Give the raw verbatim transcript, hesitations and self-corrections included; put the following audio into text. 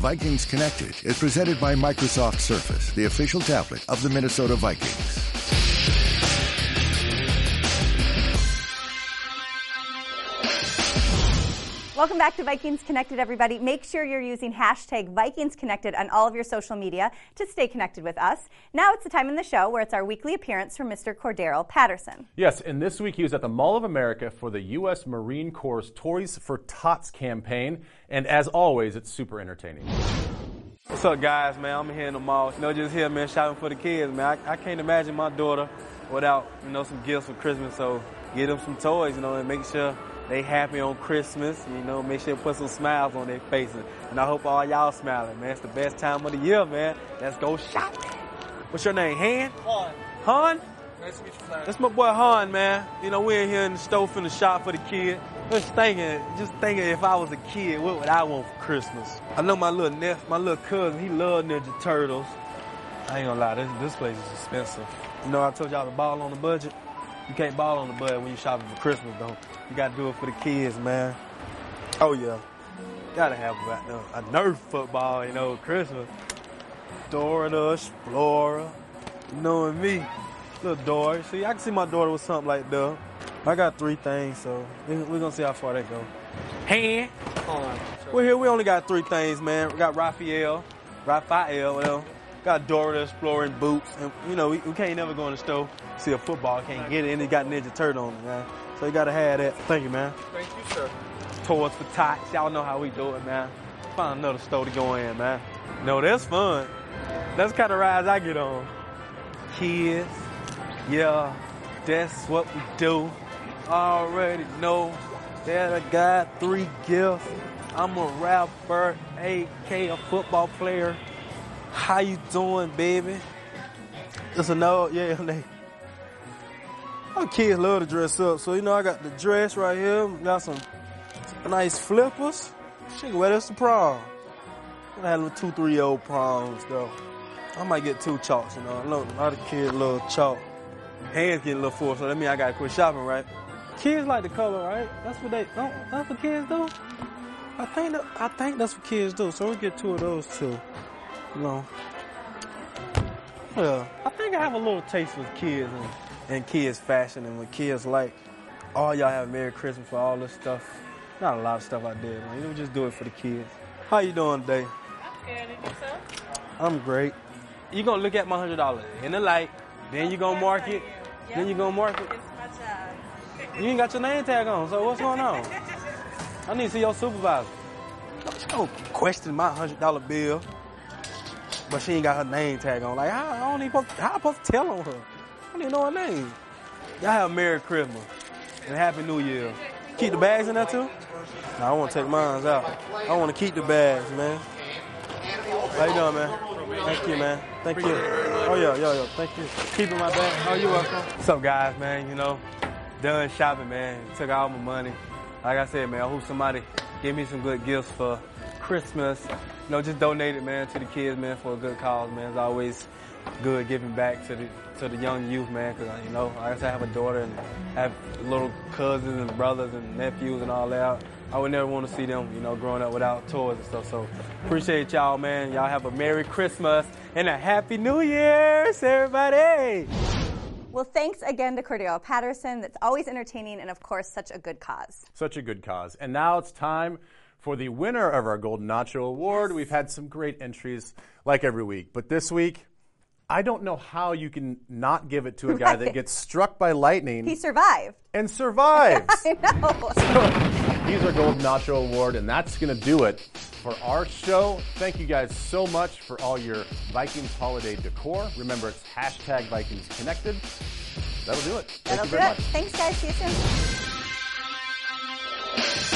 Vikings Connected is presented by Microsoft Surface, the official tablet of the Minnesota Vikings. Welcome back to Vikings Connected, everybody. Make sure you're using hashtag Vikings Connected on all of your social media to stay connected with us. Now it's the time in the show where it's our weekly appearance from Mister Cordero Patterson. Yes, and this week he was at the Mall of America for the U S Marine Corps' Toys for Tots campaign, and as always, it's super entertaining. What's up, guys, man? I'm here in the mall. You know, just here, man, shopping for the kids, man. I, I can't imagine my daughter without, you know, some gifts for Christmas, so get them some toys, you know, and make sure they happy on Christmas, you know, make sure they put some smiles on their faces. And I hope all y'all smiling, man. It's the best time of the year, man. Let's go shopping. What's your name, Han? Han. Han? Nice to meet you, sir. That's my boy Han, man. You know, we're in here in the store finna shop for the kid. Just thinking, just thinking if I was a kid, what would I want for Christmas? I know my little nephew, my little cousin, he loves Ninja Turtles. I ain't gonna lie, this, this place is expensive. You know, I told y'all to ball on the budget. You can't ball on the budget when you're shopping for Christmas, though. You gotta do it for the kids, man. Oh, yeah. Gotta have a, a Nerf football, you know, Christmas. Dora the Explorer. You knowing me. Little Dora. See, I can see my daughter with something like that. I got three things, so we're gonna see how far they go. Hand. Han. We're here, we only got three things, man. We got Raphael, Raphael, whatever. Got Dora the Explorer and boots. And, you know, we, we can't never go in the store, see a football, can't get it, and it got Ninja Turtle on it, man. So you gotta have that. Thank you, man. Thank you, sir. Toys for Tots. Y'all know how we do it, man. Find another store to go in, man. No, that's fun. That's the kind of rides I get on. Kids, yeah, that's what we do. Already know that I got three gifts. I'm a rapper, A K a football player. How you doing, baby? It's a no, yeah, they. Our kids love to dress up, so you know I got the dress right here. Got some nice flippers. She can wear this to prom. I had little two, three year old proms though. I might get two chalks, you know. I know a lot of kids love chalk. Hands getting a little full, so that means I gotta quit shopping, right? Kids like the color, right? That's what they. Don't, that's what kids do. I think that, I think that's what kids do. So we get two of those too. You know. Yeah, I think I have a little taste for kids and, and kids fashion and what kids like. All y'all have a Merry Christmas for all this stuff. Not a lot of stuff I did, man. You know, just do it for the kids. How you doing today? I'm good. And yourself? I'm great. You gonna look at my hundred dollars in the light, then you gonna mark it, Yep. then you gonna mark it. It's my job. You ain't got your name tag on, so what's going on? I need to see your supervisor. She gonna question my hundred dollar bill, but she ain't got her name tag on. Like, how I don't even supposed, how I supposed to tell on her? I don't even know her name. Y'all have a Merry Christmas and Happy New Year. Keep the bags in there too? Nah, I want to take mine out. I want to keep the bags, man. How you doing, man? Thank you, man. Thank you. Oh, yeah, yeah, yeah. Thank you. Keeping my bag. Oh, you're welcome. What's up, guys, man? You know, done shopping, man. Took all my money. Like I said, man, I hope somebody give me some good gifts for Christmas. You know, just donate it, man, to the kids, man, for a good cause, man. It's always good giving back to the to the young youth, man, because, you know, like I said, I have a daughter and have little cousins and brothers and nephews and all that. I would never want to see them, you know, growing up without toys and stuff. So appreciate y'all, man. Y'all have a Merry Christmas and a Happy New Year's, everybody. Well, thanks again to Cordero Patterson. That's always entertaining and, of course, such a good cause. Such a good cause. And now it's time for the winner of our Golden Nacho Award. We've had some great entries like every week. But this week, I don't know how you can not give it to a guy Right. that gets struck by lightning. He survived. And survives. I know. So, he's our Golden Nacho Award, and that's going to do it for our show. Thank you guys so much for all your Vikings holiday decor. Remember, it's hashtag Vikings Connected. That'll do it. Thank That'll you do very it. much. Thanks, guys. See you soon.